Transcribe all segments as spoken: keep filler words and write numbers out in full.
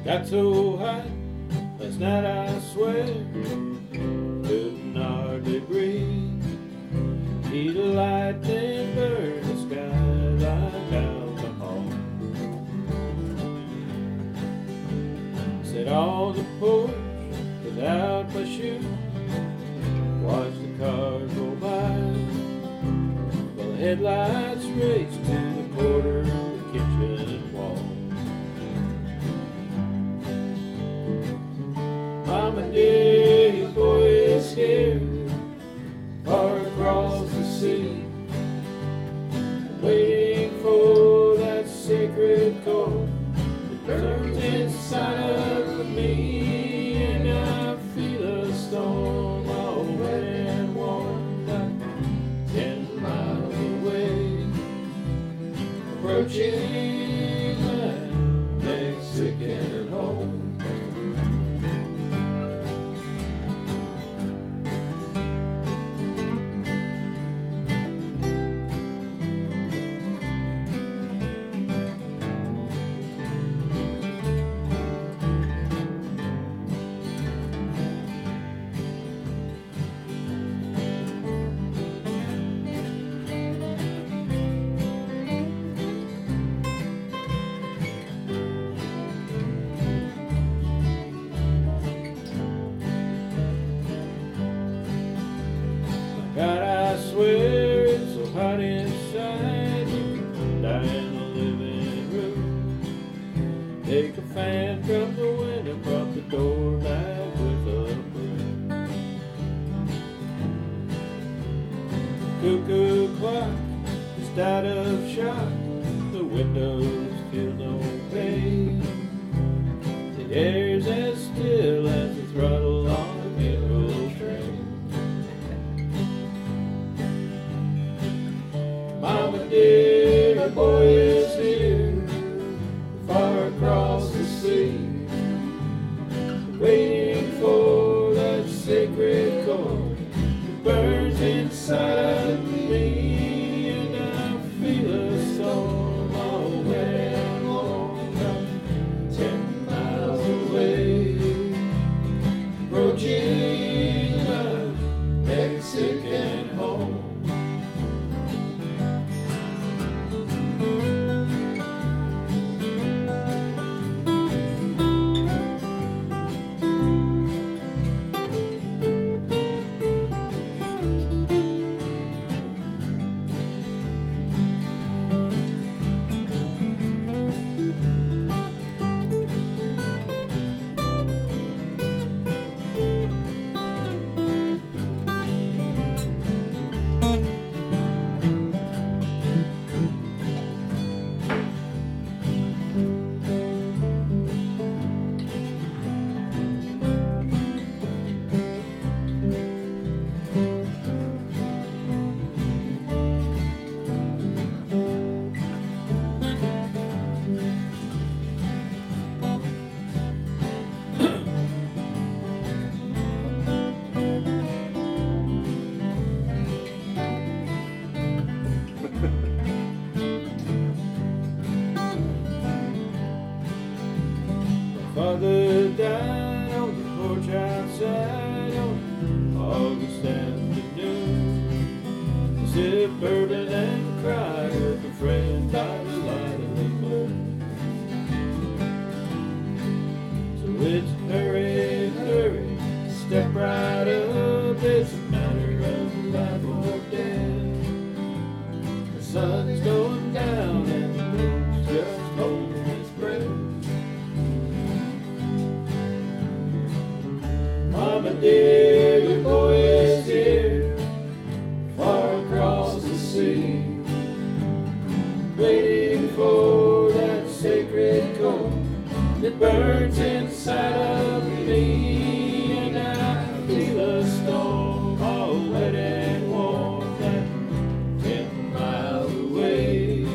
Got so high last night I swear, couldn't hardly breathe. Heat of lightning burned the sky like down the hall. Sat on the porch without my shoes, watched the cars go by, while the headlights raced to the corner of the kitchen wall. Mama, dear, boy is scared, far across the sea, waiting for that sacred chord that burns inside of me, and I feel a storm all wet and warm, like ten miles away, approaching my Mexican home. God, I swear it's so hot inside, die in the living room. Take a fan from the window, prop the door back with a broom. Cuckoo clock just out of shot, the windows feel no pain. The air's as still as the throttle on a middle train. Mama, dear, the boy is here, far across the sea, waiting for that sacred chord that burns inside of me, and I feel a storm all wet and warm, like ten miles away, approaching my Mexican home. Father died on the porch outside on August afternoon. I sipped bourbon and cried with a friend by the light of the moon. So it's hurry, hurry, step right up, it's a matter of life or death. The sun's going down and the moon's just holding its breath. Mama, dear, your boy is here, far across the sea, waiting for that sacred chord that burns inside of me, and I feel a storm all wet and warm, like ten miles away,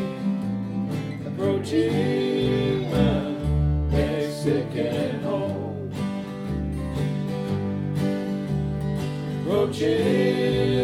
approaching my Mexican home. Approaching